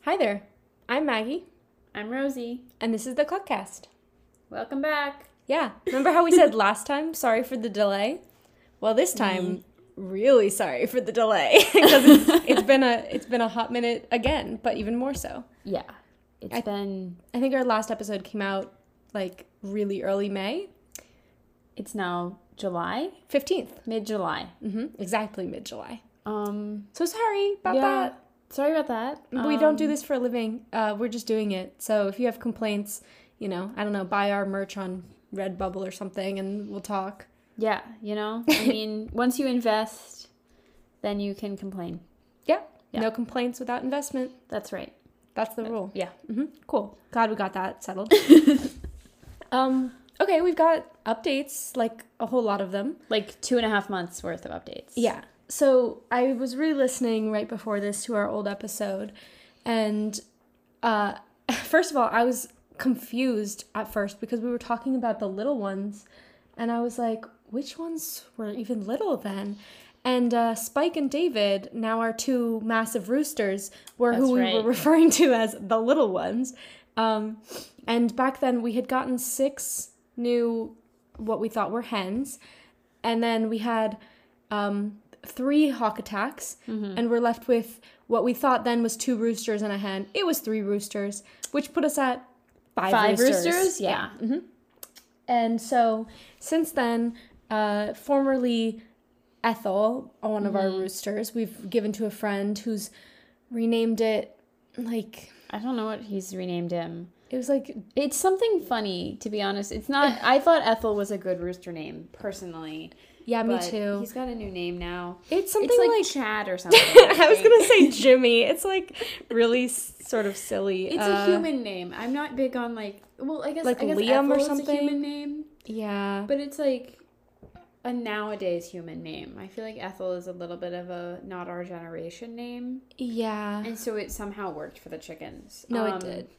Hi there, I'm Maggie, I'm Rosie. and this is the Cluckcast. Welcome back. Yeah, remember how we said last time, sorry for the delay? Well, this time, really sorry for the delay, because it's been a hot minute again, but even more so. Yeah. I think our last episode came out, like, really early May. It's now July? 15th. Mid-July. Exactly mid-July. So So sorry about that. Sorry about that. We don't do this for a living. We're just doing it. So if you have complaints, I don't know, buy our merch on Redbubble or something and we'll talk. Yeah, I mean, once you invest, then you can complain. Yeah. Yeah. No complaints without investment. That's right. That's the rule. Yeah. Cool. Glad we got that settled. Okay, we've got updates, like a whole lot of them. Like 2.5 months worth of updates. Yeah. So I was re-listening right before this to our old episode, and first of all, I was confused at first because we were talking about the little ones, and I was like, which ones were even little then? And Spike and David, now our two massive roosters, were That's who we right. were referring to as the little ones. And back then we had gotten 6 new, what we thought were hens, and then we had 3 hawk attacks, and we're left with what we thought then was 2 roosters and a hen. It was 3 roosters, which put us at 5 roosters. Yeah. And so since then, formerly Ethel, one of our roosters, we've given to a friend who's renamed it, like, I don't know what he's renamed him. it was like, It's something funny, to be honest. It's not... I thought Ethel was a good rooster name, personally. yeah, me But too. He's got a new name now. It's something It's like Chad or something. I was gonna say Jimmy. It's like really sort of silly. It's a human name. I'm not big on like. Well, I guess Like I guess Liam or Ethel is something? a human name, Yeah. but it's like a nowadays human name. I feel like Ethel is a little bit of a not our generation name, Yeah. and so it somehow worked for the chickens. No, it did.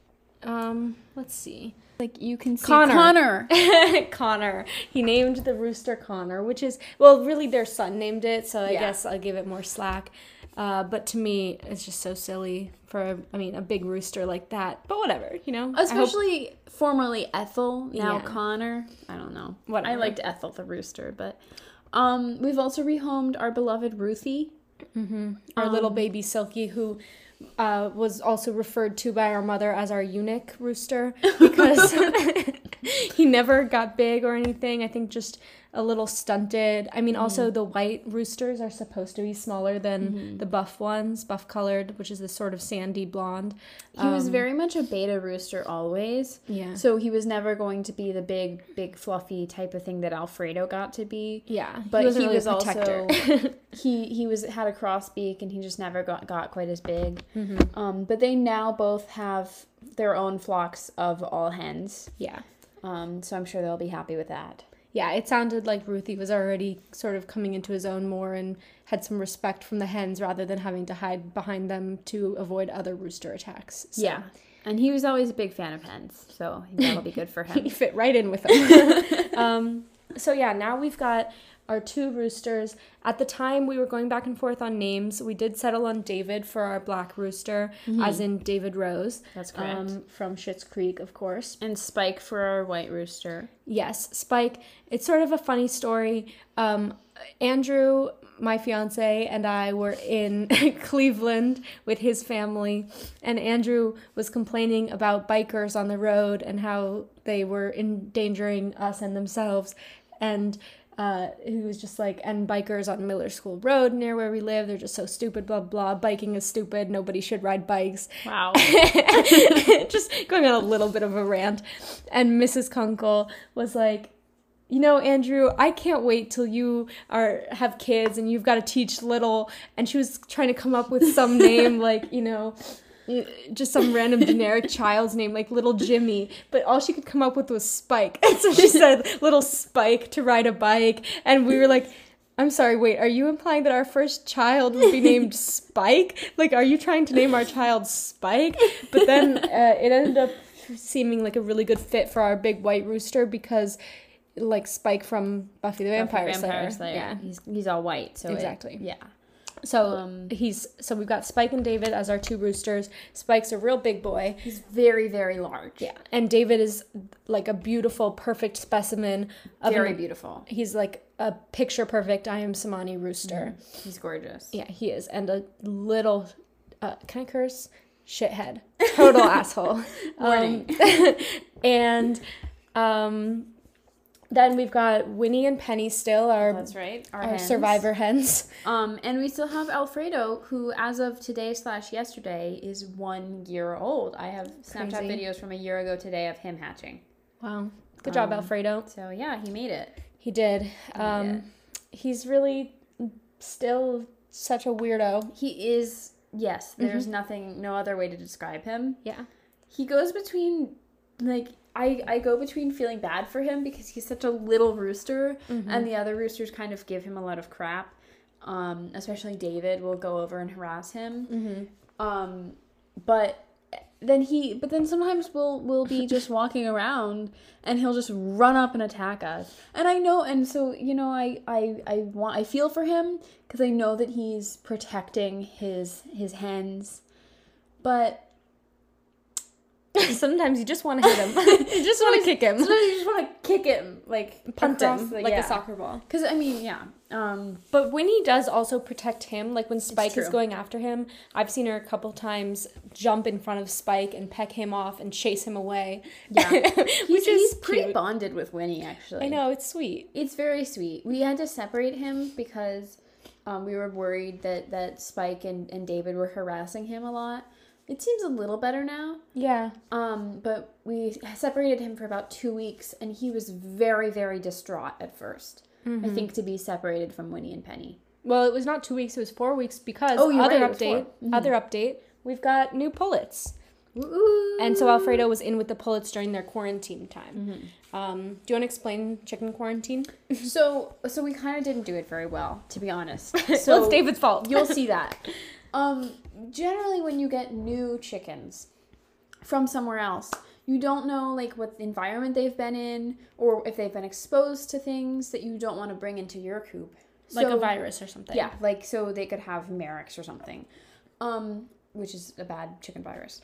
Let's see. Like you can see Connor. Connor. He named the rooster Connor, which is, well, really their son named it, so I Yeah. guess I'll give it more slack. But to me, it's just so silly for, a big rooster like that. But whatever, I hope- Especially formerly Ethel, now Yeah. Connor. I don't know. Whatever. I liked Ethel the rooster, but we've also rehomed our beloved Ruthie. our little baby Silky, who was also referred to by our mother as our eunuch rooster because he never got big or anything. I think just a little stunted. I mean, also the white roosters are supposed to be smaller than the buff ones, buff colored, which is this sort of sandy blonde. He was very much a beta rooster always. Yeah. So he was never going to be the big fluffy type of thing that Alfredo got to be. Yeah, But wasn't he really was a also protector. he had a cross beak and he just never got quite as big. But they now both have their own flocks of all hens. Yeah. So I'm sure they'll be happy with that. Yeah, it sounded like Ruthie was already sort of coming into his own more and had some respect from the hens rather than having to hide behind them to avoid other rooster attacks. So. Yeah. And he was always a big fan of hens, so that'll be good for him. He fit right in with them. So yeah, now we've got our 2 roosters. At the time, we were going back and forth on names. We did settle on David for our black rooster, as in David Rose. That's correct. From Schitt's Creek, of course. And Spike for our white rooster. Yes, Spike. It's sort of a funny story. Andrew, my fiance, and I were in Cleveland with his family, and Andrew was complaining about bikers on the road and how they were endangering us and themselves. And he was just like, and bikers on Miller School Road near where we live, they're just so stupid, blah, blah. Biking is stupid. Nobody should ride bikes. Wow. Just going on a little bit of a rant. And Mrs. Kunkel was like, Andrew, I can't wait till you have kids and you've got to teach little. And she was trying to come up with some name like, just some random generic child's name like Little Jimmy, but all she could come up with was Spike. And so she said Little Spike to ride a bike, and we were like, I'm sorry, wait, are you implying that our first child would be named Spike? Like, are you trying to name our child Spike? But then it ended up seeming like a really good fit for our big white rooster because like Spike from Buffy the Vampire Slayer. Yeah, he's all white, so exactly. Yeah. So we've got Spike and David as our 2 roosters. Spike's a real big boy. He's very, very large. Yeah. And David is like a beautiful, perfect specimen of very beautiful. He's like a picture perfect Ayam Cemani rooster. He's gorgeous. Yeah, he is. And a little can I curse? Shithead. Total asshole. Warning. And then we've got Winnie and Penny still, That's right. Our survivor hens. And we still have Alfredo, who as of today/yesterday is 1 year old. I have Snapchat videos from a year ago today of him hatching. Wow. Good job, Alfredo. So yeah, he made it. He did. He's really still such a weirdo. He is, yes. There's no other way to describe him. Yeah. He goes between, like, I go between feeling bad for him because he's such a little rooster, and the other roosters kind of give him a lot of crap. Especially David will go over and harass him. But then sometimes we'll be just walking around and he'll just run up and attack us. And I know, and so, you know, I feel for him because I know that he's protecting his hens. But sometimes you just want to hit him. You just want to kick him. Sometimes you just want to kick him, like punt him like a soccer ball. Because I mean, yeah. But Winnie does also protect him. Like when Spike is going after him, I've seen her a couple times jump in front of Spike and peck him off and chase him away. Yeah, he's pretty bonded with Winnie. Actually, I know, it's sweet. It's very sweet. We had to separate him because we were worried that Spike and David were harassing him a lot. It seems a little better now. Yeah. But we separated him for about 2 weeks, and he was very, very distraught at first. I think to be separated from Winnie and Penny. Well, it was not 2 weeks; it was 4 weeks because other update. We've got new pullets. Ooh. And so Alfredo was in with the pullets during their quarantine time. Do you want to explain chicken quarantine? So we kind of didn't do it very well, to be honest. So well, it's David's fault. You'll see that. Generally when you get new chickens from somewhere else, you don't know like what environment they've been in or if they've been exposed to things that you don't want to bring into your coop. Like a virus or something. Yeah, like so they could have Merrick's or something, which is a bad chicken virus.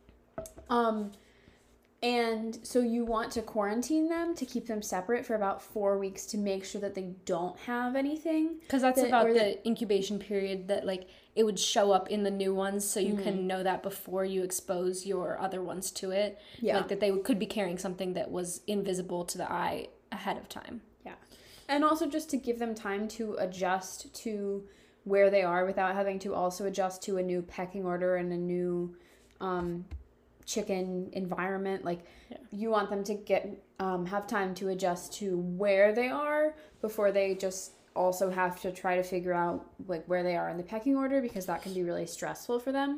And so you want to quarantine them to keep them separate for about 4 weeks to make sure that they don't have anything. Because that's about the incubation period that, like, it would show up in the new ones so you can know that before you expose your other ones to it. Yeah. Like, that they could be carrying something that was invisible to the eye ahead of time. Yeah. And also just to give them time to adjust to where they are without having to also adjust to a new pecking order and a new chicken environment. Like you want them to get have time to adjust to where they are before they just also have to try to figure out like where they are in the pecking order, because that can be really stressful for them.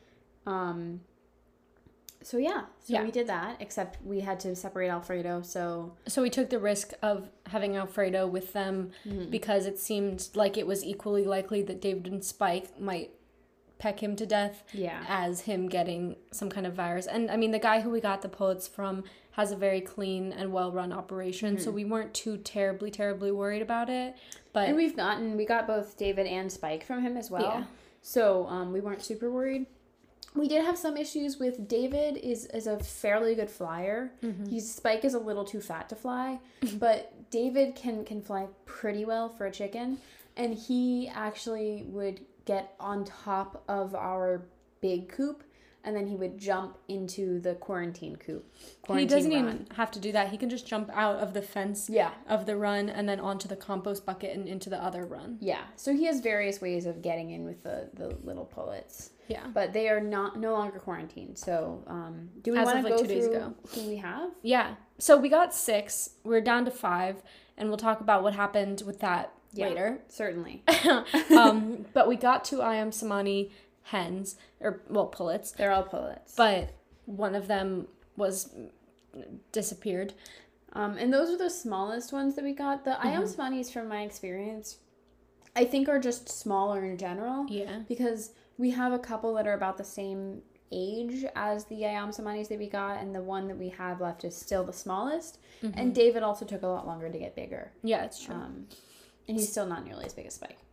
So we did that, except we had to separate Alfredo. So we took the risk of having Alfredo with them because it seemed like it was equally likely that David and Spike might peck him to death as him getting some kind of virus. And I mean, the guy who we got the pullets from has a very clean and well-run operation, so we weren't too terribly worried about it. But and we got both David and Spike from him as well. Yeah. So we weren't super worried. We did have some issues with David is a fairly good flyer. Spike is a little too fat to fly, but David can fly pretty well for a chicken, and he actually would get on top of our big coop, and then he would jump into the quarantine coop. He doesn't even have to do that. He can just jump out of the fence of the run and then onto the compost bucket and into the other run. Yeah. So he has various ways of getting in with the little pullets. Yeah. But they are no longer quarantined. So do we want to go 2 days ago who we have? Yeah. So we got 6. We're down to 5, and we'll talk about what happened with that later. Certainly. But we got 2 Ayam Cemani hens, pullets. They're all pullets. But one of them was disappeared. And those are the smallest ones that we got. The Ayam Cemanis, from my experience, I think are just smaller in general. Yeah. Because we have a couple that are about the same age as the Ayam Cemanis that we got, and the one that we have left is still the smallest. And David also took a lot longer to get bigger. Yeah, it's true. And he's still not nearly as big as Spike.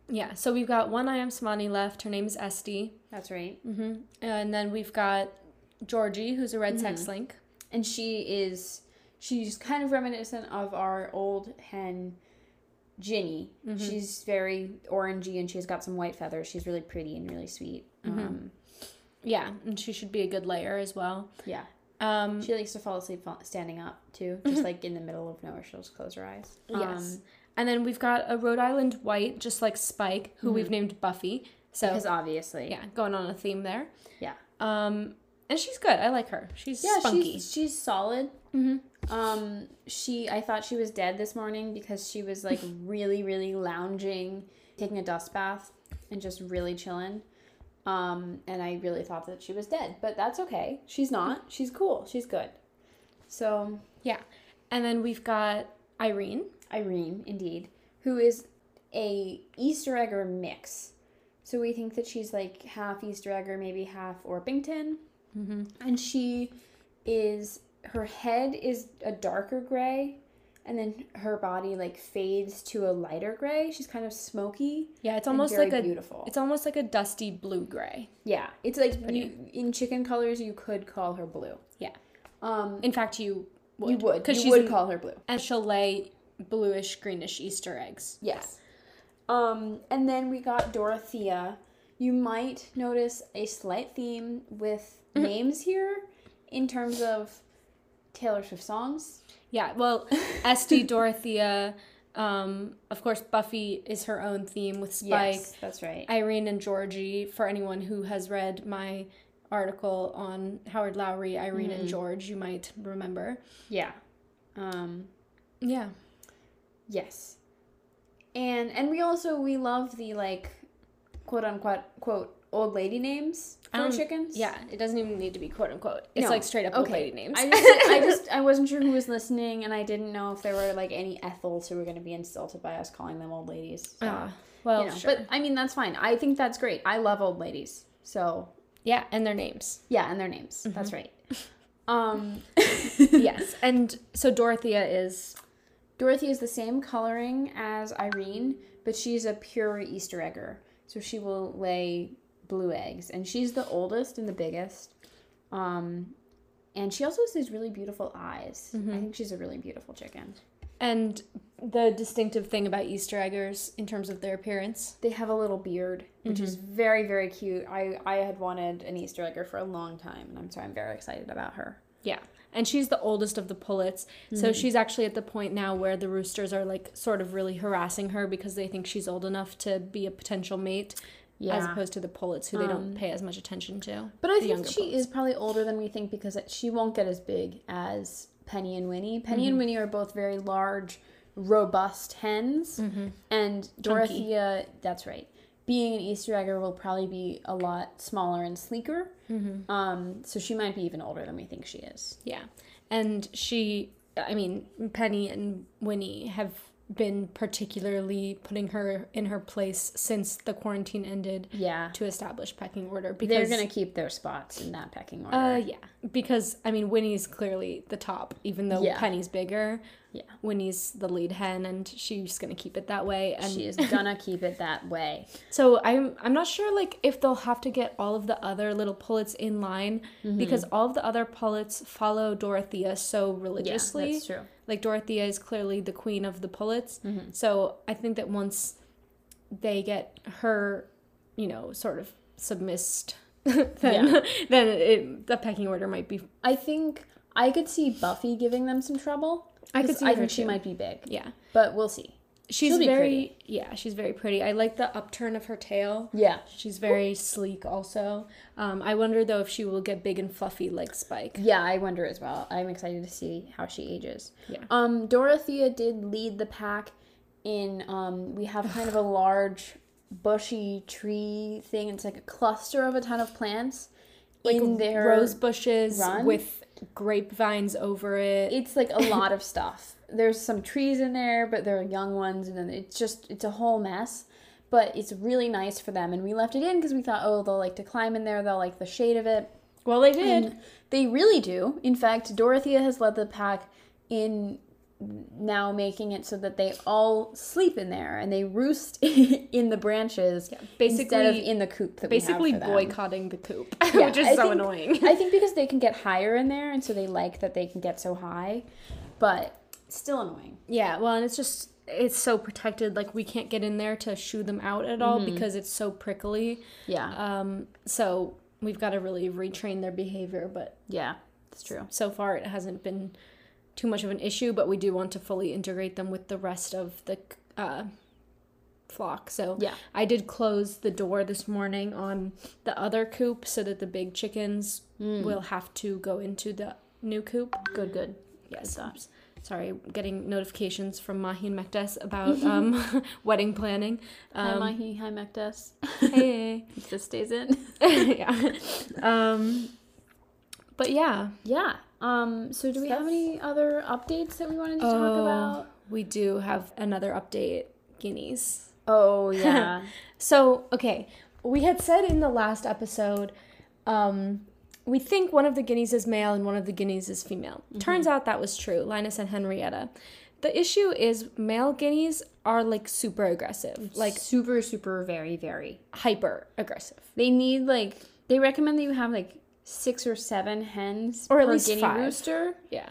Yeah, so we've got one I Am Smani left. Her name is Esty. That's right. Mm-hmm. And then we've got Georgie, who's a red sex link. And she's kind of reminiscent of our old hen, Ginny. She's very orangey and she's got some white feathers. She's really pretty and really sweet. Yeah, and she should be a good layer as well. Yeah. She likes to fall asleep standing up, too. Just like in the middle of nowhere, she'll just close her eyes. Yes. And then we've got a Rhode Island white, just like Spike, who we've named Buffy. So because obviously. Yeah, going on a theme there. Yeah. And she's good. I like her. She's spunky. She's solid. I thought she was dead this morning because she was like really, really lounging, taking a dust bath, and just really chilling. And I really thought that she was dead, but that's okay. She's not. She's cool. She's good. So yeah. And then we've got Irene, indeed, who is a Easter egger mix. So we think that she's like half Easter egger, maybe half Orpington. And her head is a darker gray, and then her body like fades to a lighter gray. She's kind of smoky. Yeah, it's almost like beautiful. It's almost like a dusty blue gray. Yeah, it's like in chicken colors you could call her blue. Yeah. In fact, you would. You would. Because you would call her blue. And she'll lay bluish, greenish Easter eggs. Yes. And then we got Dorothea. You might notice a slight theme with names here in terms of Taylor Swift songs. Yeah, well, Esty, Dorothea, of course, Buffy is her own theme with Spike. Yes, that's right. Irene and Georgie, for anyone who has read my article on Howard Lowry, Irene and George, you might remember. Yeah. Yeah. Yes. And we love the like quote unquote quote old lady names for chickens. Yeah, it doesn't even need to be quote unquote. It's like straight up old lady names. I wasn't sure who was listening, and I didn't know if there were like any Ethels who were going to be insulted by us calling them old ladies. So, well, sure. But I mean that's fine. I think that's great. I love old ladies. So yeah, and their names. Yeah, and their names. That's right. Yes, and so Dorothea is the same coloring as Irene, but she's a pure Easter egger. So she will lay blue eggs, and she's the oldest and the biggest. And she also has these really beautiful eyes. I think she's a really beautiful chicken. And the distinctive thing about Easter eggers in terms of their appearance, they have a little beard, which is very, very cute. I had wanted an Easter egger for a long time, and I'm very excited about her. Yeah. And she's the oldest of the pullets. So she's actually at the point now where the roosters are like sort of really harassing her because they think she's old enough to be a potential mate. Yeah. As opposed to the pullets who they don't pay as much attention to. But I think she is probably older than we think because she won't get as big as Penny and Winnie. Penny and Winnie are both very large, robust hens. And Dorothea, that's right, being an Easter egger will probably be a lot smaller and sleeker. So she might be even older than we think she is. Yeah. And Penny and Winnie have been particularly putting her in her place since the quarantine ended. Yeah. To establish pecking order. Because they're going to keep their spots in that pecking order. Yeah. Because, Winnie's clearly the top, even though Penny's bigger. Yeah. Winnie's the lead hen, and she's going to keep it that way. And she is going to keep it that way. So I'm not sure, like, if they'll have to get all of the other little pullets in line, because all of the other pullets follow Dorothea so religiously. Yeah, that's true. Like, Dorothea is clearly the queen of the pullets. So I think that once they get her, sort of submissed, then the pecking order might be... I think I could see Buffy giving them some trouble. I think she might be big. Yeah. But we'll see. She's very pretty. Yeah, she's very pretty. I like the upturn of her tail. Yeah. She's very sleek also. I wonder, though, if she will get big and fluffy like Spike. Yeah, I wonder as well. I'm excited to see how she ages. Yeah. Dorothea did lead the pack in, we have kind of a large bushy tree thing. It's like a cluster of a ton of plants. Like in their rose bushes with grapevines over it. It's like a lot of stuff. There's some trees in there, but they're young ones, and then it's a whole mess. But it's really nice for them, and we left it in because we thought, they'll like to climb in there, they'll like the shade of it. Well, they did. And they really do. In fact, Dorothea has led the pack in now making it so that they all sleep in there and they roost in the branches instead of in the coop that we have for them. Boycotting the coop, Yeah, which is so annoying. I think because they can get higher in there, and so they like that they can get so high, but still annoying. Yeah, well, and it's so protected. Like, we can't get in there to shoo them out at all because it's so prickly. Yeah. So we've got to really retrain their behavior, but Yeah, that's true. so far it hasn't been too much of an issue, but we do want to fully integrate them with the rest of the flock. So Yeah. I did close the door this morning on the other coop so that the big chickens will have to go into the new coop. Good. Yes. Sorry, getting notifications from Mahi and Mekdes about wedding planning. Hi, Mahi. Hi, Mekdes. Hey. This stays in. Yeah. But yeah. Yeah. So do we have any other updates that we wanted to talk about? We do have another update. Guineas. Oh, yeah. So, okay. We had said in the last episode, we think one of the guineas is male and one of the guineas is female. Turns out that was true. Linus and Henrietta. The issue is male guineas are like super aggressive. Like super, super, very, very. hyper aggressive. They need they recommend that you have 6 or 7 hens Or at per least guinea 5. rooster. Yeah.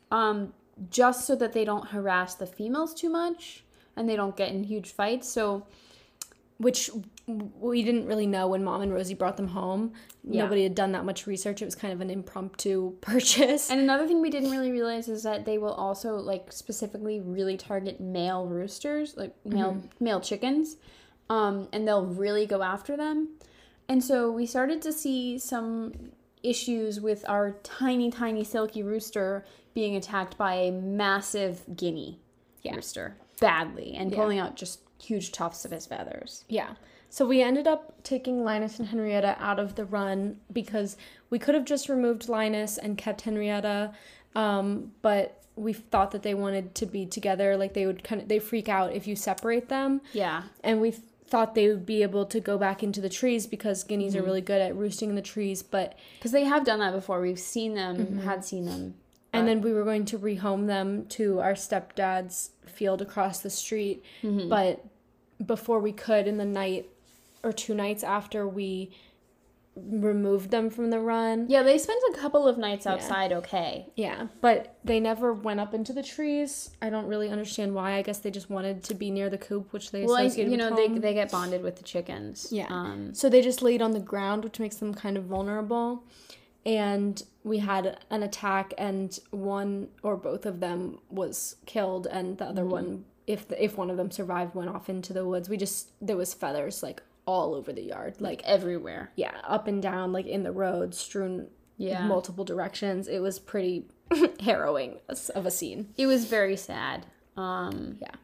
Just so that they don't harass the females too much and they don't get in huge fights. So, which we didn't really know when Mom and Rosie brought them home. Yeah. Nobody had done that much research. It was kind of an impromptu purchase. and another thing we didn't really realize is that they will also specifically really target male roosters, male chickens, and they'll really go after them. And so we started to see some issues with our tiny, tiny silky rooster being attacked by a massive guinea rooster badly and pulling out just huge tufts of his feathers. Yeah. So we ended up taking Linus and Henrietta out of the run because we could have just removed Linus and kept Henrietta, but we thought that they wanted to be together. Like, they freak out if you separate them. Yeah. And we thought they would be able to go back into the trees because guineas are really good at roosting in the trees, but because they have done that before. We've seen them, had seen them. And then we were going to rehome them to our stepdad's field across the street. But before we could, in the night or 2 nights after we removed them from the run. Yeah, they spent a couple of nights outside okay. Yeah, but they never went up into the trees. I don't really understand why. I guess they just wanted to be near the coop, which they associated with home. they get bonded with the chickens. Yeah. So they just laid on the ground, which makes them kind of vulnerable. And we had an attack, and one or both of them was killed, and the other one, if one of them survived, went off into the woods. There was feathers all over the yard, everywhere. Yeah, up and down, in the road, strewn multiple directions. It was pretty harrowing of a scene. It was very sad. Yeah.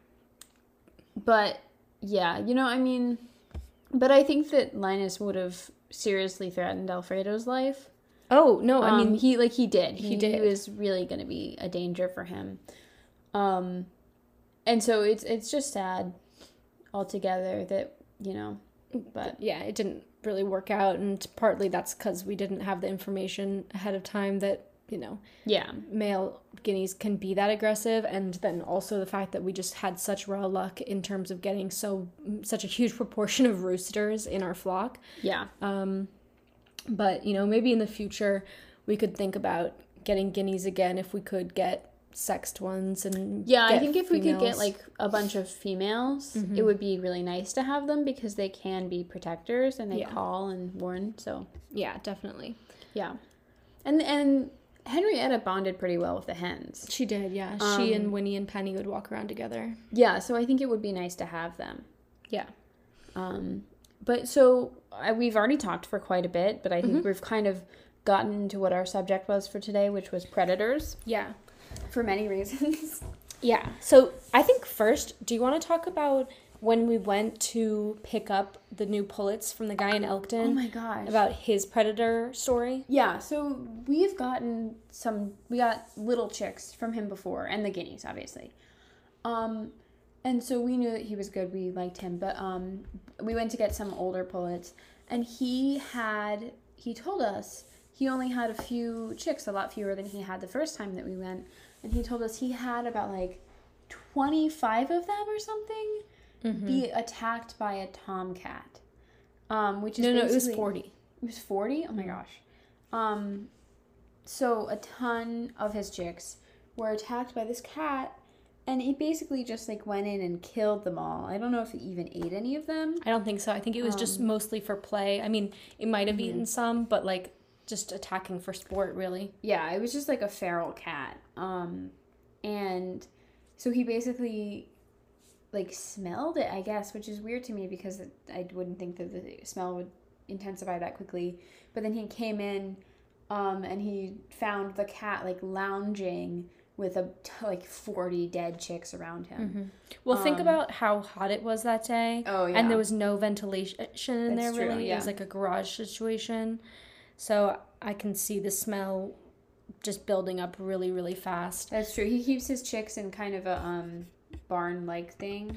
But yeah, but I think that Linus would have seriously threatened Alfredo's life. Oh, no, I mean, he did. He did. He was really going to be a danger for him. And so it's just sad altogether that, but yeah, it didn't really work out, and partly that's because we didn't have the information ahead of time that, male guineas can be that aggressive, and then also the fact that we just had such raw luck in terms of getting such a huge proportion of roosters in our flock. Yeah. But, maybe in the future we could think about getting guineas again if we could get sexed ones. And I think if we could get a bunch of females, it would be really nice to have them because they can be protectors and they call and warn. So yeah, definitely. Yeah. And Henrietta bonded pretty well with the hens. She did, yeah. She and Winnie and Penny would walk around together. Yeah, so I think it would be nice to have them. Yeah. But so we've already talked for quite a bit, but I think we've kind of gotten into what our subject was for today, which was predators. Yeah. For many reasons. Yeah. So I think first, do you want to talk about when we went to pick up the new pullets from the guy in Elkton? Oh my gosh. About his predator story? Yeah, so we got little chicks from him before, and the guineas, obviously. And so we knew that he was good, we liked him, but we went to get some older pullets, and he told us he only had a few chicks, a lot fewer than he had the first time that we went, and he told us he had about like 25 of them or something be attacked by a tomcat. Which is no, it was 40. It was 40? Oh my gosh. So a ton of his chicks were attacked by this cat, and he basically just like went in and killed them all. I don't know if he even ate any of them. I don't think so. I think it was just mostly for play. I mean, it might have eaten some, but like just attacking for sport, really. Yeah, it was just like a feral cat. And so he basically like smelled it, I guess, which is weird to me because I wouldn't think that the smell would intensify that quickly. But then he came in and he found the cat like lounging with like 40 dead chicks around him. Well, think about how hot it was that day. Oh, yeah. And there was no ventilation in That's there, true, really. yeah. It was like a garage situation. So I can see the smell just building up really, really fast. That's true. He keeps his chicks in kind of a barn-like thing.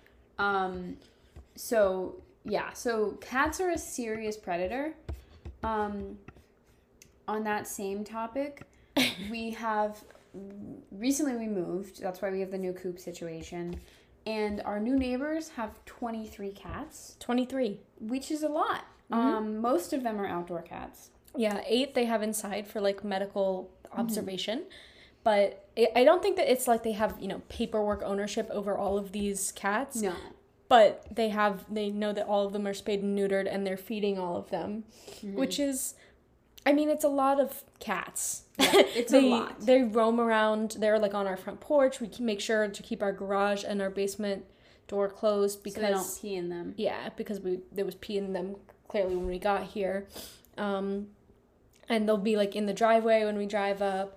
So cats are a serious predator. On that same topic, we recently moved. That's why we have the new coop situation. And our new neighbors have 23 cats. 23. Which is a lot. Most of them are outdoor cats. Yeah, 8 they have inside for like medical observation. But I don't think that it's like they have, paperwork ownership over all of these cats. No. But they know that all of them are spayed and neutered and they're feeding all of them, which is, it's a lot of cats. Yeah, it's a lot. They roam around. They're like on our front porch. We can make sure to keep our garage and our basement door closed because so they don't pee in them. Yeah, because there was pee in them clearly when we got here. And they'll be like in the driveway when we drive up.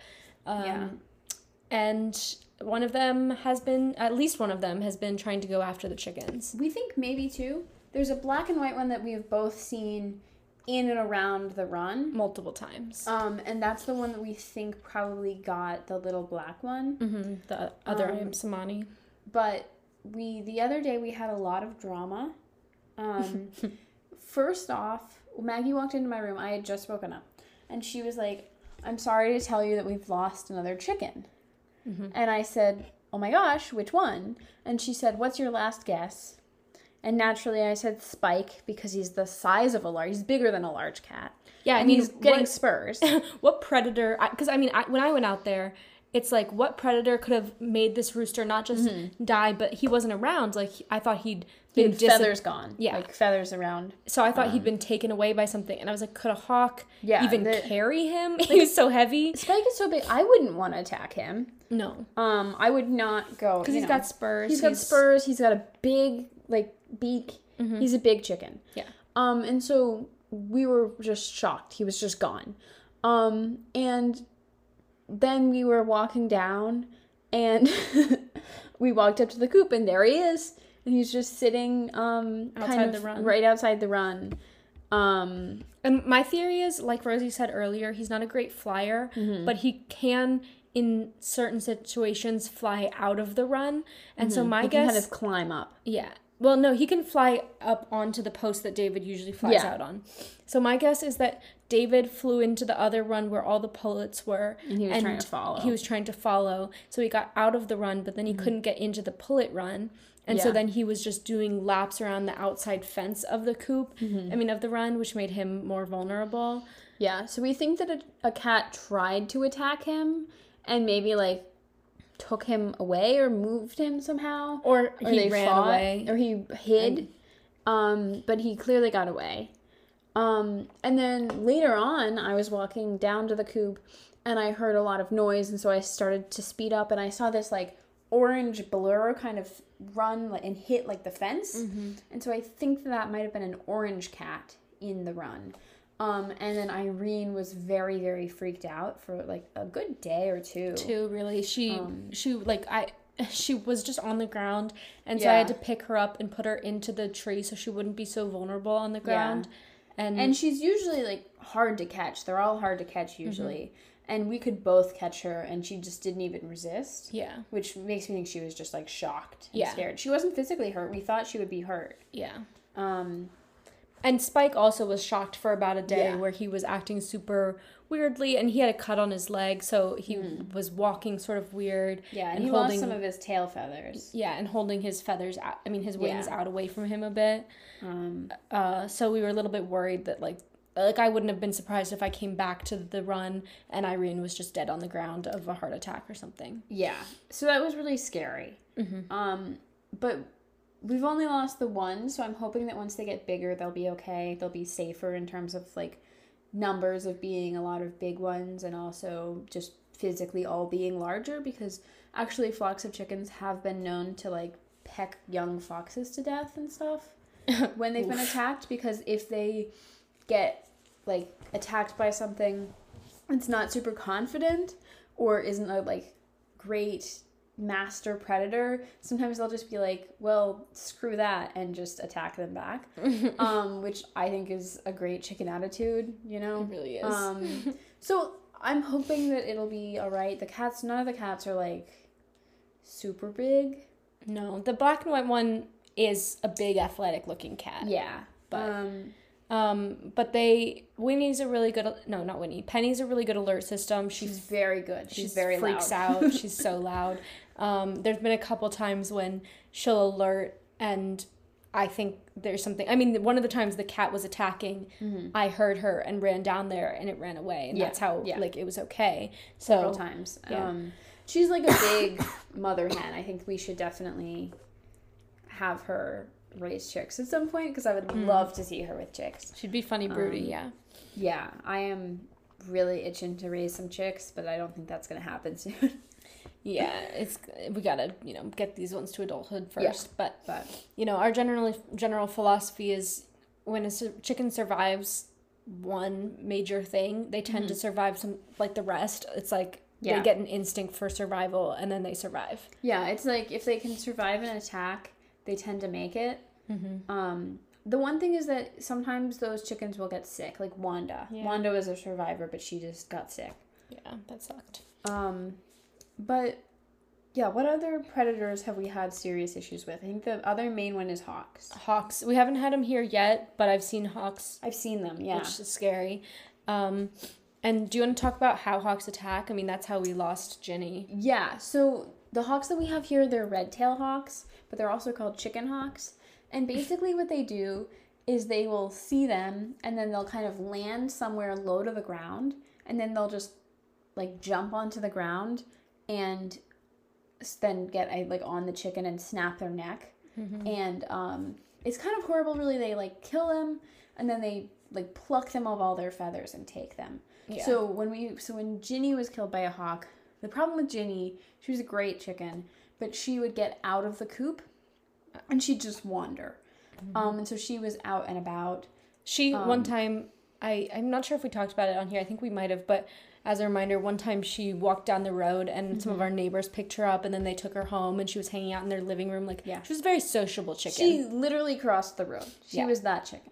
And at least one of them has been trying to go after the chickens. We think maybe two. There's a black and white one that we have both seen in and around the run. Multiple times. And that's the one that we think probably got the little black one. The other I am Samani. But the other day we had a lot of drama. First off, Maggie walked into my room. I had just woken up. And she was like, I'm sorry to tell you that we've lost another chicken. And I said, oh my gosh, which one? And she said, what's your last guess? And naturally I said Spike because he's the size of he's bigger than a large cat. Yeah, and he's getting spurs. What predator, because when I went out there, it's like, what predator could have made this rooster not just die, but he wasn't around. Like, I thought he'd been feathers gone. Yeah. Like, feathers around. So I thought he'd been taken away by something. And I was like, could a hawk even carry him? Like, he was so heavy. Spike is so big. I wouldn't want to attack him. No. I would not go. Because he's got spurs. He's got spurs. He's got a big, beak. He's a big chicken. Yeah. And so we were just shocked. He was just gone. And then we were walking down and we walked up to the coop and there he is. And he's just sitting outside the run. Right outside the run. And my theory is, like Rosie said earlier, he's not a great flyer, but he can, in certain situations, fly out of the run. And so my guess... He can kind of climb up. Yeah. Well, no, he can fly up onto the post that David usually flies out on. So my guess is that David flew into the other run where all the pullets were. And he was trying to follow. He was trying to follow. So he got out of the run, but then he couldn't get into the pullet run. And so then he was just doing laps around the outside fence of the coop. Of the run, which made him more vulnerable. Yeah, so we think that a cat tried to attack him and maybe, took him away or moved him somehow. Or he ran away. Or he hid. But he clearly got away. And then later on, I was walking down to the coop and I heard a lot of noise. And so I started to speed up and I saw this, orange blur kind of run and hit, the fence. And so I think that might have been an orange cat in the run. And then Irene was very, very freaked out for a good day or two. Really. She was just on the ground, and so I had to pick her up and put her into the tree so she wouldn't be so vulnerable on the ground. Yeah. And she's usually hard to catch. They're all hard to catch usually. And we could both catch her, and she just didn't even resist. Yeah. Which makes me think she was just shocked and scared. She wasn't physically hurt. We thought she would be hurt. Yeah. And Spike also was shocked for about a day Yeah. where he was acting super weirdly, and he had a cut on his leg, so he was walking sort of weird. Yeah, and and he holding, lost some of his tail feathers. Yeah, and holding his feathers out, his wings Yeah. out away from him a bit. So we were a little bit worried that, like I wouldn't have been surprised if I came back to the run and Irene was just dead on the ground of a heart attack or something. Yeah, so that was really scary. But we've only lost the one, so I'm hoping that once they get bigger, they'll be okay. They'll be safer in terms of, like, numbers of being a lot of big ones, and also just physically all being larger, because actually flocks of chickens have been known to, like, peck young foxes to death and stuff when they've been attacked, because if they get, like, attacked by something that's not super confident or isn't a, like, great master predator, sometimes they'll just be like, well, screw that, and just attack them back. Which I think is a great chicken attitude, you know? It really is. So I'm hoping that it'll be all right. None of the cats are, like, super big. No, the black and white one is a big athletic looking cat. Yeah. But Winnie's a really good, no, not Winnie, Penny's a really good alert system. She's very good. She's very loud. freaks out. She's so loud. There's been a couple times when she'll alert, and I think there's something. One of the times the cat was attacking, I heard her and ran down there, and it ran away, and that's how like it was okay. Several times. Yeah. She's like a big mother hen. I think we should definitely have her raise chicks at some point, because I would love to see her with chicks. She'd be funny broody, yeah. Yeah, I am really itching to raise some chicks, but I don't think that's going to happen soon. Yeah, we gotta, get these ones to adulthood first. Yeah, but our general philosophy is when a chicken survives one major thing, they tend to survive some, like the rest. It's like they get an instinct for survival, and then they survive. Yeah, it's like if they can survive an attack, they tend to make it. The one thing is that sometimes those chickens will get sick, like Wanda. Yeah. Wanda was a survivor, but she just got sick. Yeah, that sucked. But yeah, what other predators have we had serious issues with? I think the other main one is hawks. Hawks. We haven't had them here yet, but I've seen hawks. I've seen them, yeah. Which is scary. And do you want to talk about how hawks attack? That's how we lost Ginny. Yeah, so the hawks that we have here, they're red-tailed hawks, but they're also called chicken hawks. And basically what they do is they will see them, and then they'll kind of land somewhere low to the ground, and then they'll just, like, jump onto the ground and then get, like, on the chicken and snap their neck. And it's kind of horrible, really. They, like, kill them, and then they, like, pluck them of all their feathers and take them. Yeah. So when Ginny was killed by a hawk, the problem with Ginny, she was a great chicken, but she would get out of the coop and she'd just wander. And so she was out and about. One time, I'm not sure if we talked about it on here. I think we might have, but as a reminder, one time she walked down the road and some of our neighbors picked her up, and then they took her home, and she was hanging out in their living room. She was a very sociable chicken. She literally crossed the road. She was that chicken.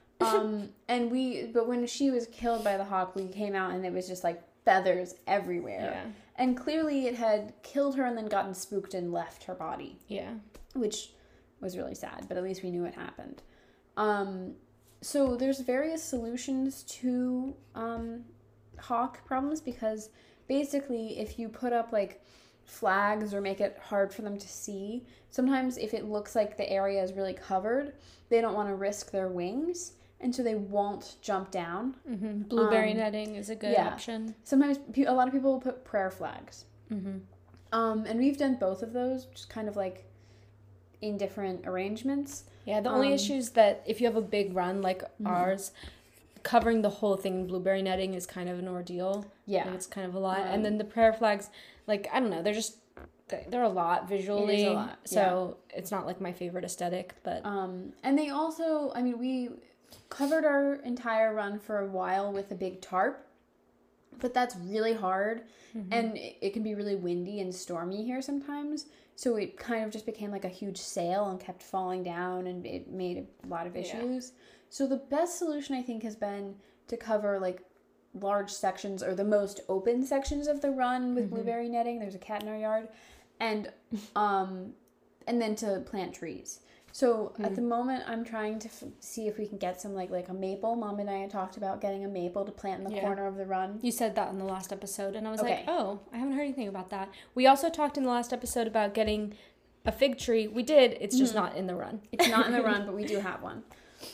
But when she was killed by the hawk, we came out and it was just like feathers everywhere. Yeah. And clearly it had killed her and then gotten spooked and left her body. Yeah. Which was really sad, but at least we knew it happened. So there's various solutions to hawk problems, because basically if you put up like flags or make it hard for them to see, sometimes if it looks like the area is really covered, they don't want to risk their wings, and so they won't jump down. Blueberry netting is a good option. Sometimes a lot of people will put prayer flags. And we've done both of those, just kind of like in different arrangements. Yeah, the only issue is that if you have a big run like ours, covering the whole thing in blueberry netting is kind of an ordeal. Yeah. Like, it's kind of a lot. And then the prayer flags, like, I don't know, they're a lot visually. It is a lot, so it's not like my favorite aesthetic, but... And they also, we covered our entire run for a while with a big tarp, but that's really hard, and it can be really windy and stormy here sometimes, so it kind of just became like a huge sail and kept falling down, and it made a lot of issues. So the best solution, I think, has been to cover like large sections or the most open sections of the run with blueberry netting. There's a cat in our yard, and then to plant trees. So at the moment, I'm trying to see if we can get some like a maple. Mom and I had talked about getting a maple to plant in the corner of the run. You said that in the last episode, and I was like, oh, I haven't heard anything about that. We also talked in the last episode about getting a fig tree. We did. It's just not in the run. It's not in the run, but we do have one.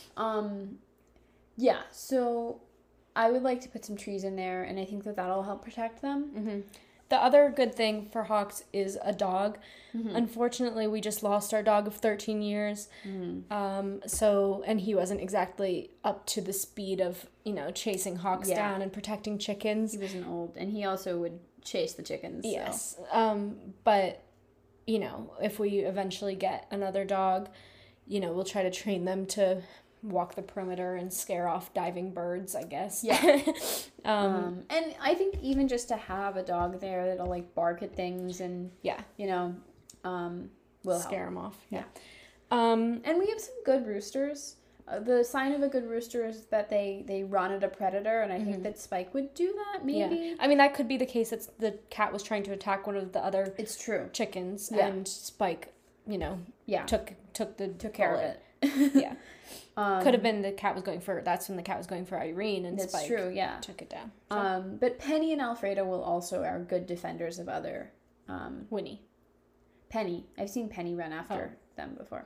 Yeah, so I would like to put some trees in there, and I think that that'll help protect them. Mm-hmm. The other good thing for hawks is a dog. Mm-hmm. Unfortunately, we just lost our dog of 13 years. Mm-hmm. And he wasn't exactly up to the speed of, chasing hawks down and protecting chickens. He wasn't old, and he also would chase the chickens. Yes. So. But, if we eventually get another dog, we'll try to train them to walk the perimeter and scare off diving birds, I guess. Yeah. And I think even just to have a dog there that'll like bark at things and will scare them off. Yeah. And we have some good roosters. The sign of a good rooster is that they run at a predator, and I think that Spike would do that, maybe. Yeah. I mean, that could be the case that the cat was trying to attack one of the other chickens, and Spike, took care of it. Yeah. Could have been that's when the cat was going for Irene, and Spike took it down. So. But Penny and Alfredo are good defenders of other... Winnie. Penny. I've seen Penny run after them before.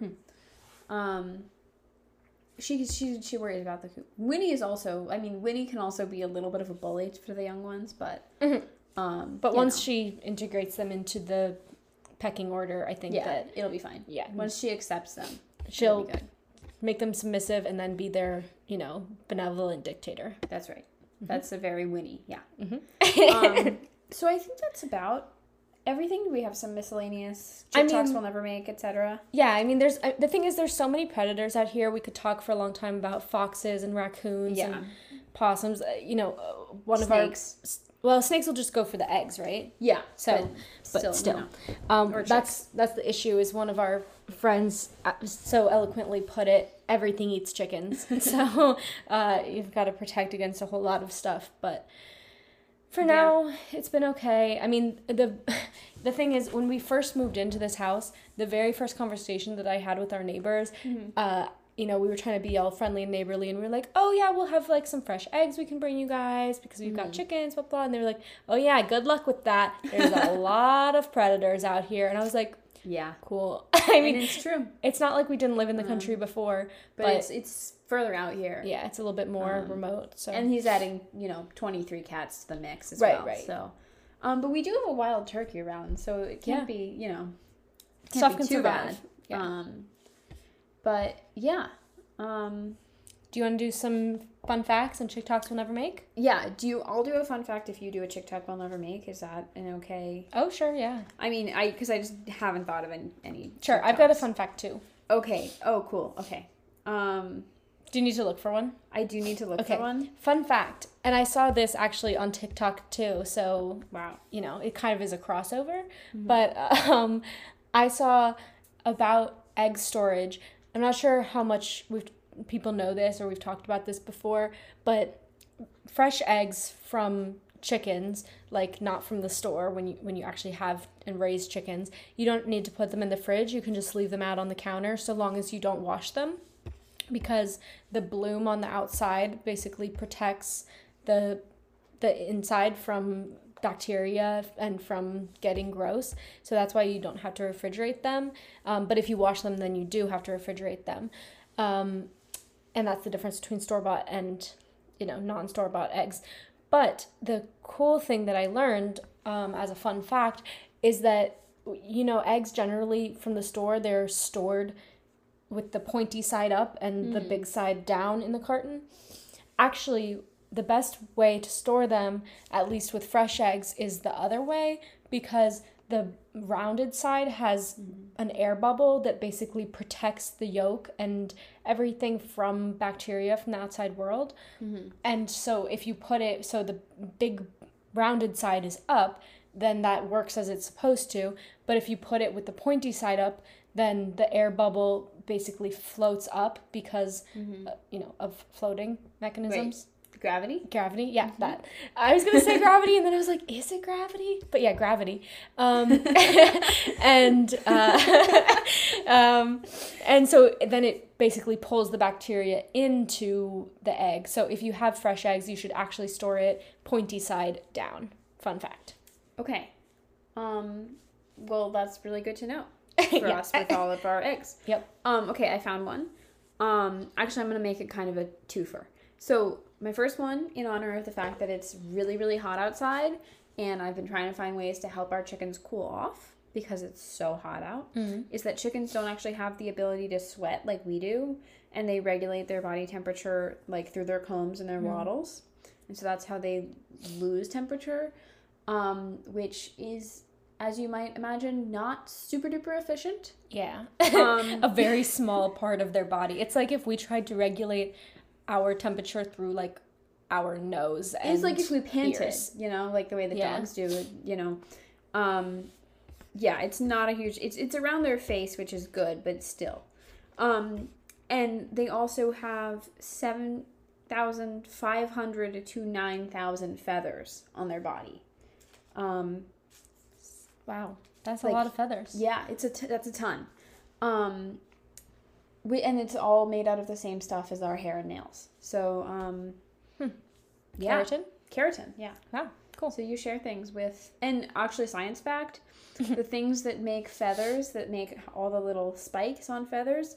She worries about the coop. Winnie is also... I mean, Winnie can also be a little bit of a bully for the young ones, but... but once she integrates them into the pecking order, I think that... it'll be fine. Yeah. Once she accepts them, she'll... be good. Make them submissive and then be their, benevolent dictator. That's right. Mm-hmm. That's a very Winnie, yeah. Mm-hmm. So I think that's about everything. We have some miscellaneous TikToks we'll never make, etc. Yeah, I mean, the thing is, there's so many predators out here. We could talk for a long time about foxes and raccoons and possums. Snakes. Snakes will just go for the eggs, right? Yeah. So, but still. That's the issue. Is one of our friends so eloquently put it, everything eats chickens. So you've got to protect against a whole lot of stuff. But for now, it's been okay. I mean, the thing is, when we first moved into this house, the very first conversation that I had with our neighbors, we were trying to be all friendly and neighborly, and we were like, oh yeah, we'll have like some fresh eggs we can bring you guys because we've got chickens, blah, blah. And they were like, oh yeah, good luck with that. There's a lot of predators out here. And I was like, yeah, cool. I mean, and it's true. It's not like we didn't live in the country before, but it's further out here. Yeah, it's a little bit more remote. So, and he's adding 23 cats to the mix as well. Right. So, but we do have a wild turkey around, so it can't be stuff be can too survive. bad. Yeah. But yeah. Do you want to do some fun facts and TikToks we'll never make? Yeah. I'll do a fun fact if you do a TikTok we'll never make. Is that an okay? Oh, sure. Yeah. I mean, because I just haven't thought of any Sure. TikToks. I've got a fun fact too. Okay. Oh, cool. Okay. Do you need to look for one? I do need to look for one. Fun fact. And I saw this actually on TikTok too. So, wow. It kind of is a crossover. Mm-hmm. But I saw about egg storage. I'm not sure how much people know this or we've talked about this before, but fresh eggs from chickens, like not from the store, when you actually have and raise chickens, you don't need to put them in the fridge. You can just leave them out on the counter so long as you don't wash them, because the bloom on the outside basically protects the inside from bacteria and from getting gross. So that's why you don't have to refrigerate them. But if you wash them, then you do have to refrigerate them. And that's the difference between store-bought and, non-store-bought eggs. But the cool thing that I learned as a fun fact is that, eggs generally from the store, they're stored with the pointy side up and the big side down in the carton. Actually, the best way to store them, at least with fresh eggs, is the other way, because the rounded side has an air bubble that basically protects the yolk and everything from bacteria from the outside world. Mm-hmm. And so if you put it, so the big rounded side is up, then that works as it's supposed to. But if you put it with the pointy side up, then the air bubble basically floats up because, of floating mechanisms. Right. Gravity, yeah, that. I was gonna say gravity, and then I was like, is it gravity? But yeah, gravity. And and so then it basically pulls the bacteria into the egg. So if you have fresh eggs, you should actually store it pointy side down. Fun fact. Okay. Well, that's really good to know for us with all of our eggs. Yep. Okay, I found one. Actually, I'm going to make it kind of a twofer. So my first one, in honor of the fact that it's really, really hot outside, and I've been trying to find ways to help our chickens cool off because it's so hot out, is that chickens don't actually have the ability to sweat like we do, and they regulate their body temperature like through their combs and their wattles. And so that's how they lose temperature, which is, as you might imagine, not super duper efficient. Yeah. A very small part of their body. It's like if we tried to regulate our temperature through like our nose and it's like if we panted, ears. you know, like the way the dogs do, you know. Yeah, it's not a huge, it's around their face, which is good, but still. And they also have 7,500 to 9,000 feathers on their body. Wow, that's a lot of feathers. Yeah, that's a ton. And it's all made out of the same stuff as our hair and nails. So, yeah. Keratin, yeah. Wow, cool. So you share things with, and actually science fact, the things that make feathers, that make all the little spikes on feathers,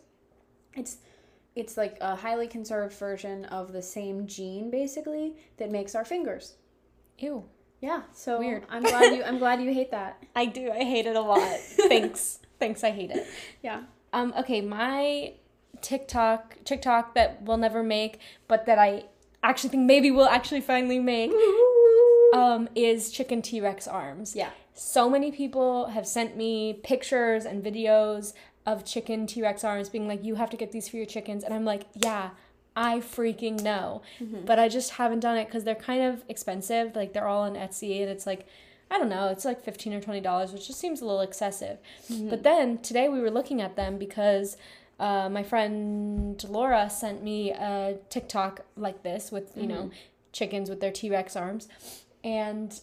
it's like a highly conserved version of the same gene, basically, that makes our fingers. Ew. Yeah, so weird. I'm glad you hate that. I do. I hate it a lot. Thanks. I hate it. Yeah. Okay, my TikTok that we'll never make, but that I actually think maybe we'll actually finally make, is chicken T-Rex arms. Yeah. So many people have sent me pictures and videos of chicken T-Rex arms being like, you have to get these for your chickens. And I'm like, yeah, I freaking know. But I just haven't done it because they're kind of expensive. Like, they're all on Etsy, and it's like, I don't know, it's like $15 or $20, which just seems a little excessive. But then today we were looking at them because my friend Laura sent me a TikTok like this with, you know, chickens with their T-Rex arms. And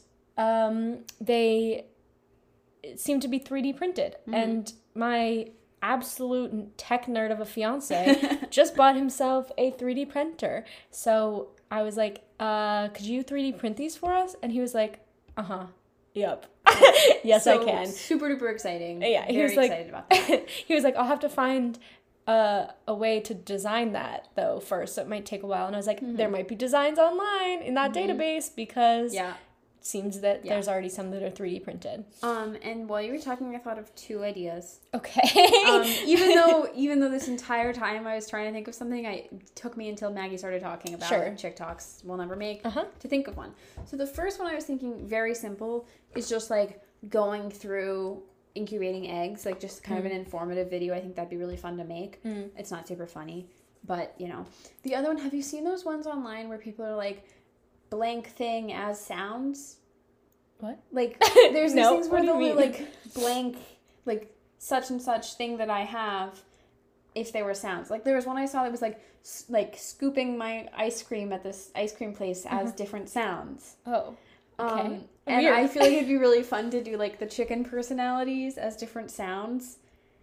they seem to be 3D printed. And my absolute tech nerd of a fiance just bought himself a 3D printer. So I was like, could you 3D print these for us? And he was like, yep. Yes, so, I can. Super duper exciting. Yeah, he was like, excited about that. He was like, I'll have to find a way to design that though first, so it might take a while. And I was like, there might be designs online in that database because it seems that there's already some that are 3D printed. And while you were talking, I thought of two ideas. Okay. even though this entire time I was trying to think of something, it took me until Maggie started talking about Chick Talks we'll never make to think of one. So the first one I was thinking, very simple, is just like going through incubating eggs, like just kind of an informative video. I think that'd be really fun to make. It's not super funny, but you know. The other one, have you seen those ones online where people are like, blank thing as sounds? What? Like, there's these things where they'll be like, blank, like, such and such thing that I have, if they were sounds. Like, there was one I saw that was like scooping my ice cream at this ice cream place as different sounds. Oh. Okay. And I feel like it'd be really fun to do like the chicken personalities as different sounds.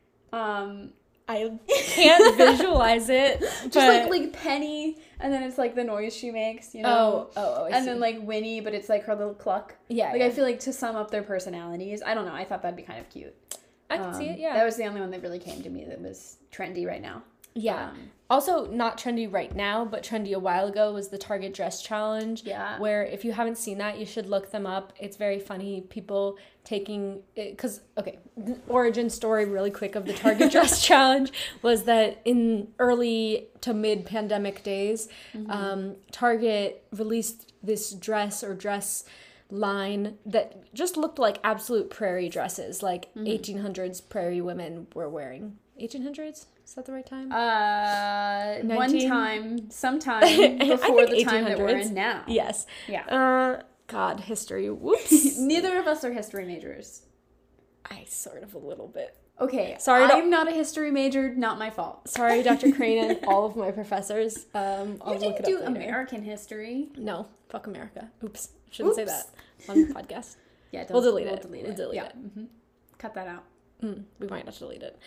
I can't visualize it. Just like Penny, and then it's like the noise she makes, you know? Oh, I and see. then like Winnie, but it's like her little cluck. Yeah. Like I feel like to sum up their personalities, I don't know, I thought that'd be kind of cute. I can see it, yeah. That was the only one that really came to me that was trendy right now. Yeah. Also, not trendy right now, but trendy a while ago was the Target Dress Challenge. Yeah. Where if you haven't seen that, you should look them up. It's very funny. People taking it, because, okay, the origin story really quick of the Target Dress Challenge was that in early to mid-pandemic days, Target released this dress line that just looked like absolute prairie dresses, like 1800s prairie women were wearing. 1800s? Is that the right time? Sometime before the time that we're in now. Yes. Yeah. God, history. Whoops. Neither of us are history majors. I sort of a little bit. Okay, Sorry, I'm not a history major, not my fault. Sorry, Dr. Crane and all of my professors. I'll You look didn't it do up later. American history. No, fuck America. Oops. Shouldn't say that on the podcast. Yeah, We'll delete it. We'll delete it. Mm-hmm. Cut that out. We might have to delete it.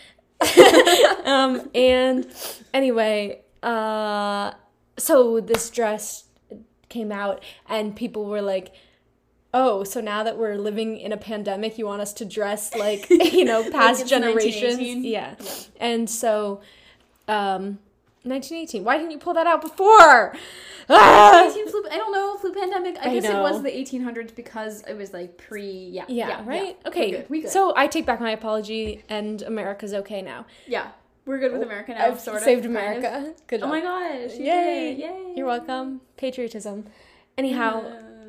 And anyway, so this dress came out and people were like, oh, so now that we're living in a pandemic, you want us to dress like, past it's generations? 1918? Yeah. And so, 1918. Why didn't you pull that out before? Ah! I don't know, flu pandemic. I guess it know. was the 1800s because it was like Yeah, right? Yeah. Okay. We good. So I take back my apology and America's okay now. Yeah. We're good with America now, I've sort of. saved kind of. America. Good job. Oh my gosh. You Yay. did it. Yay. You're welcome. Patriotism. Anyhow.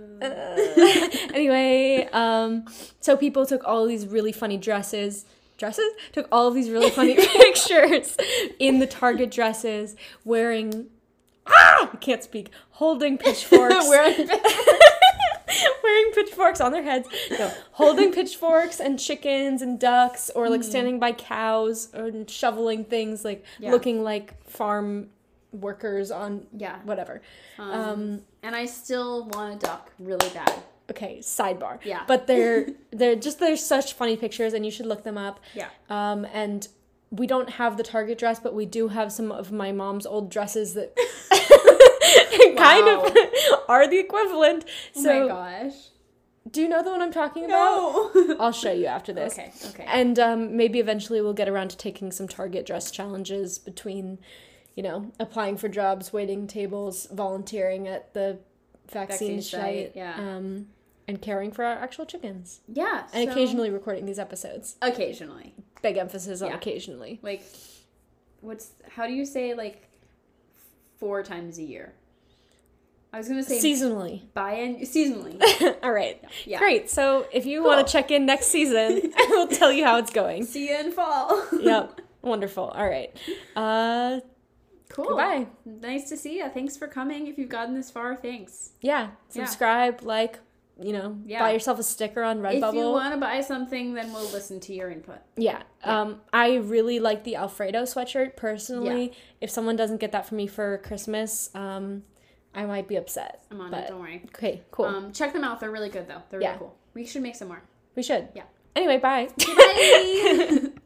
Anyway, so people took all these really funny took all of these really funny pictures in the Target dresses wearing I can't speak, holding pitchforks. Wearing pitchforks on their heads. No, holding pitchforks and chickens and ducks, or like standing by cows or shoveling things, like looking like farm workers on whatever. And I still want a duck really bad. Okay, sidebar. Yeah. But they're such funny pictures and you should look them up. Yeah. And we don't have the Target dress, but we do have some of my mom's old dresses that kind of are the equivalent. So, oh my gosh. Do you know the one I'm talking about? No. I'll show you after this. Okay. And maybe eventually we'll get around to taking some Target dress challenges between, applying for jobs, waiting tables, volunteering at the vaccine site, and caring for our actual chickens. Yeah. And occasionally recording these episodes. Occasionally. Big emphasis on occasionally. Like, how do you say, like, 4 times a year? I was going to say... Seasonally. Seasonally. All right. Yeah. Great. So if you want to check in next season, we'll tell you how it's going. See you in fall. Yep. Wonderful. All right. Cool. Goodbye. Nice to see you. Thanks for coming. If you've gotten this far, thanks. Yeah. Subscribe, like, buy yourself a sticker on Redbubble. If you want to buy something, then we'll listen to your input. Yeah. I really like the Alfredo sweatshirt, personally. Yeah. If someone doesn't get that for me for Christmas, I might be upset. I'm on it, don't worry. Okay, cool. Check them out. They're really good, though. They're really cool. We should make some more. We should. Yeah. Anyway, bye. Bye.